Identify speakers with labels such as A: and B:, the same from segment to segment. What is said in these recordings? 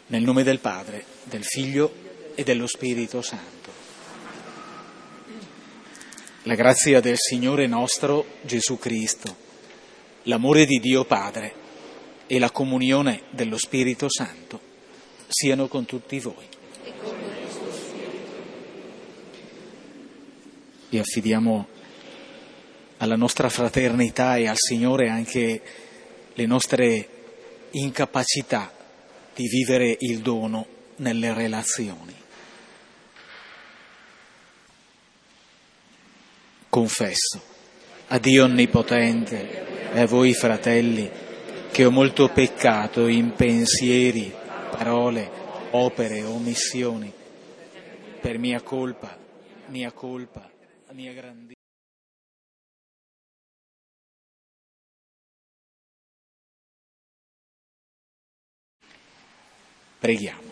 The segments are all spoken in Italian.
A: Nel nome del Padre, del Figlio e dello Spirito Santo. La grazia del Signore nostro Gesù Cristo, l'amore di Dio Padre e la comunione dello Spirito Santo siano con tutti voi. E affidiamo alla nostra fraternità e al Signore anche le nostre incapacità di vivere il dono nelle relazioni. Confesso a Dio Onnipotente e a voi fratelli che ho molto peccato in pensieri, parole, opere, omissioni, per mia colpa, mia grandissima. Preghiamo.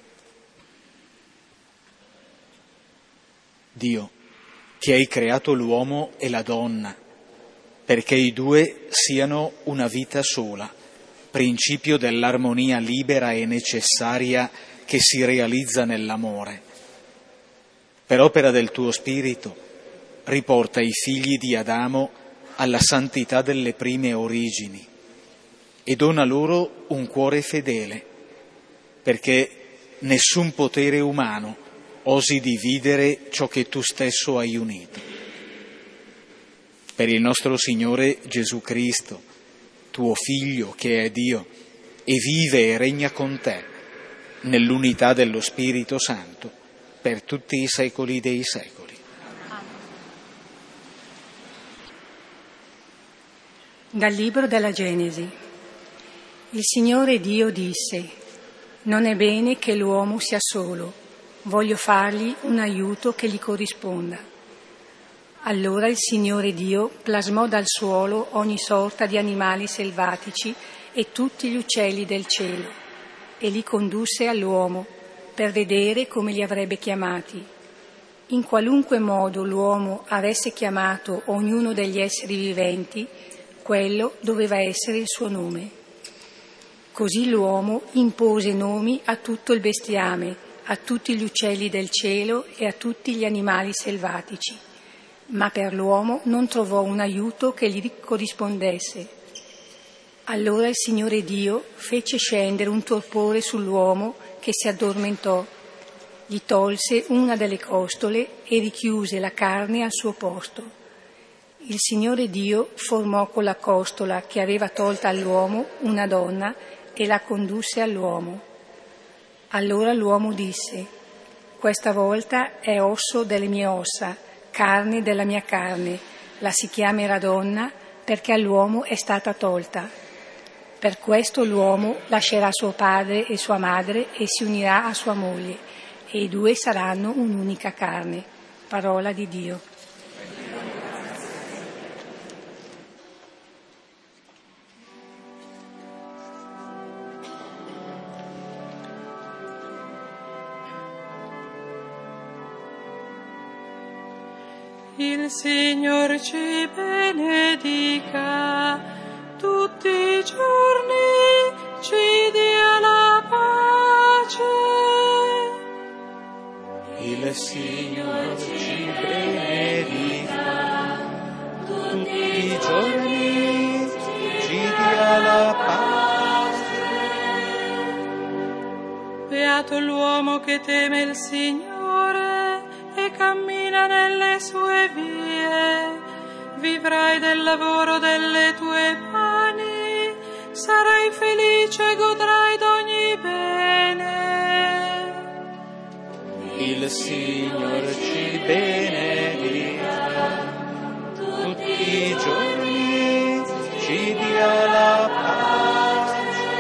A: Dio, che hai creato l'uomo e la donna, perché i due siano una vita sola, principio dell'armonia libera e necessaria che si realizza nell'amore. Per opera del tuo Spirito, riporta i figli di Adamo alla santità delle prime origini e dona loro un cuore fedele, perché nessun potere umano osi dividere ciò che tu stesso hai unito. Per il nostro Signore Gesù Cristo, tuo Figlio che è Dio e vive e regna con te nell'unità dello Spirito Santo per tutti i secoli dei secoli.
B: Dal libro della Genesi. Il Signore Dio disse: non è bene che l'uomo sia solo, voglio fargli un aiuto che gli corrisponda. Allora il Signore Dio plasmò dal suolo ogni sorta di animali selvatici e tutti gli uccelli del cielo e li condusse all'uomo per vedere come li avrebbe chiamati. In qualunque modo l'uomo avesse chiamato ognuno degli esseri viventi, quello doveva essere il suo nome. Così l'uomo impose nomi a tutto il bestiame, a tutti gli uccelli del cielo e a tutti gli animali selvatici. Ma per l'uomo non trovò un aiuto che gli corrispondesse. Allora il Signore Dio fece scendere un torpore sull'uomo che si addormentò. Gli tolse una delle costole e richiuse la carne al suo posto. Il Signore Dio formò con la costola che aveva tolta all'uomo una donna e la condusse all'uomo. Allora l'uomo disse: questa volta è osso delle mie ossa, carne della mia carne, la si chiamerà donna perché all'uomo è stata tolta. Per questo l'uomo lascerà suo padre e sua madre e si unirà a sua moglie, e i due saranno un'unica carne. Parola di Dio.
C: Il Signor ci benedica tutti i giorni, ci dia la pace.
A: Il Signor ci benedica tutti i giorni, ci dia la pace.
C: Beato l'uomo che teme il Signore e cammina nelle sue vie, vivrai del lavoro delle tue mani, sarai felice e godrai d'ogni bene.
A: Il Signor ci benedica tutti i giorni, ci dia la pace.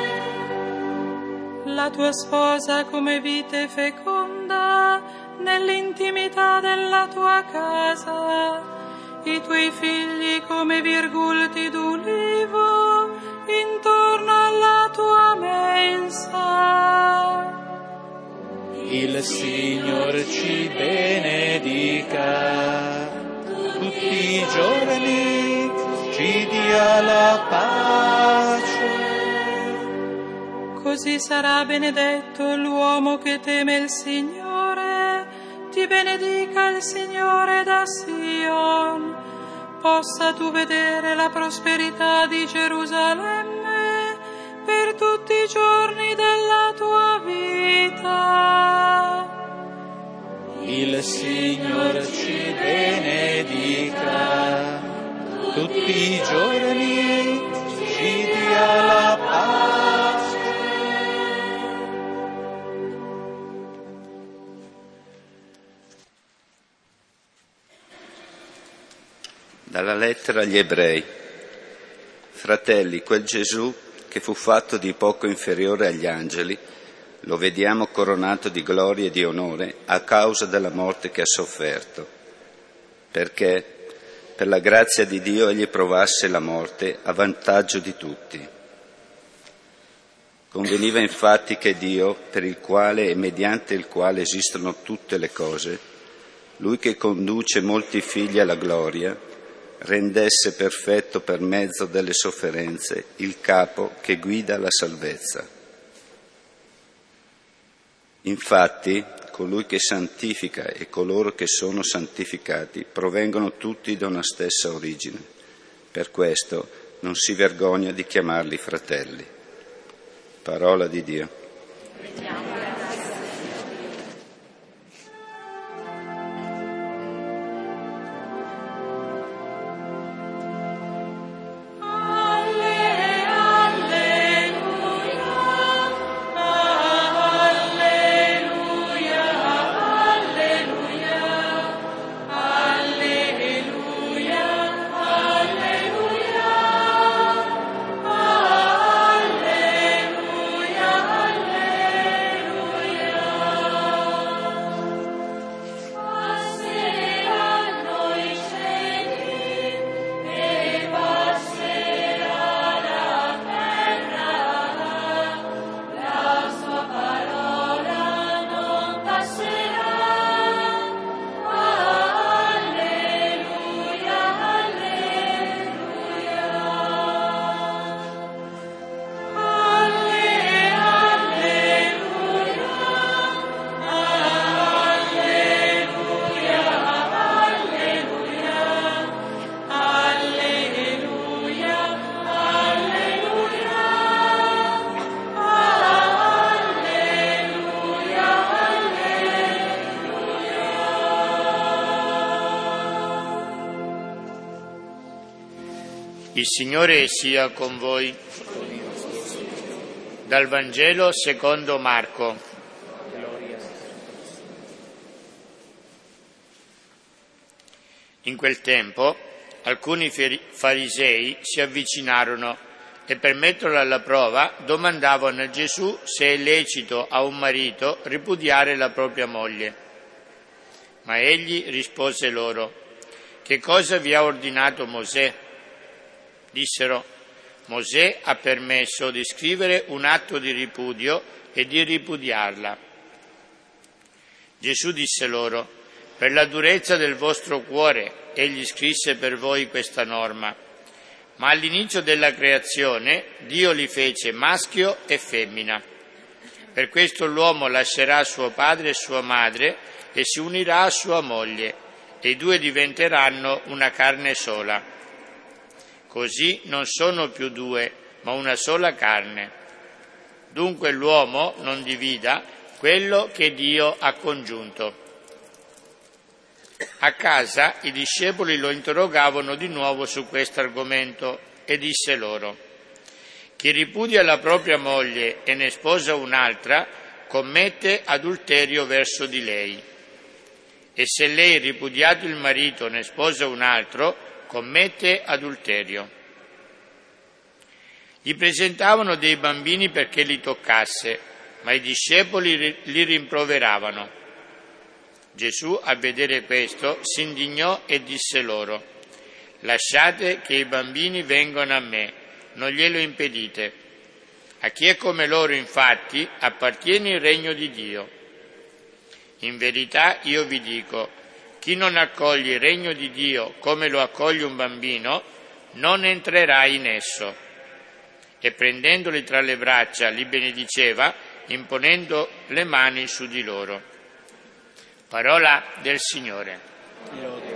C: La tua sposa come vite feconda nell'intimità della tua casa, i tuoi figli come virgulti d'ulivo intorno alla tua mensa.
A: Il Signor ci benedica tutti i giorni, ci dia la pace.
C: Così sarà benedetto l'uomo che teme il Signore. Ti benedica il Signore da Sion. Possa tu vedere la prosperità di Gerusalemme per tutti i giorni della tua vita.
A: Il Signore ci benedica, tutti i giorni ci dia la pace.
D: Dalla lettera agli Ebrei. Fratelli, quel Gesù che fu fatto di poco inferiore agli angeli, lo vediamo coronato di gloria e di onore a causa della morte che ha sofferto, perché per la grazia di Dio egli provasse la morte a vantaggio di tutti. Conveniva infatti che Dio, per il quale e mediante il quale esistono tutte le cose, Lui che conduce molti figli alla gloria, rendesse perfetto per mezzo delle sofferenze il capo che guida la salvezza. Infatti, colui che santifica e coloro che sono santificati provengono tutti da una stessa origine. Per questo non si vergogna di chiamarli fratelli. Parola di Dio.
E: Il Signore sia con voi. Dal Vangelo secondo Marco. In quel tempo alcuni farisei si avvicinarono e per metterlo alla prova domandavano a Gesù se è lecito a un marito ripudiare la propria moglie. Ma egli rispose loro: che cosa vi ha ordinato Mosè? Dissero: Mosè ha permesso di scrivere un atto di ripudio e di ripudiarla. Gesù disse loro: per la durezza del vostro cuore egli scrisse per voi questa norma, ma all'inizio della creazione Dio li fece maschio e femmina. Per questo l'uomo lascerà suo padre e sua madre e si unirà a sua moglie, e i due diventeranno una carne sola. Così non sono più due, ma una sola carne. Dunque l'uomo non divida quello che Dio ha congiunto. A casa i discepoli lo interrogavano di nuovo su questo argomento e disse loro: chi ripudia la propria moglie e ne sposa un'altra commette adulterio verso di lei. E se lei, ripudiato il marito, ne sposa un altro, commette adulterio. Gli presentavano dei bambini perché li toccasse, ma i discepoli li rimproveravano. Gesù, a vedere questo, si indignò e disse loro: lasciate che i bambini vengano a me, non glielo impedite. A chi è come loro, infatti, appartiene il regno di Dio. In verità io vi dico, chi non accoglie il regno di Dio come lo accoglie un bambino, non entrerà in esso. e prendendoli tra le braccia li benediceva, imponendo le mani su di loro. Parola del Signore.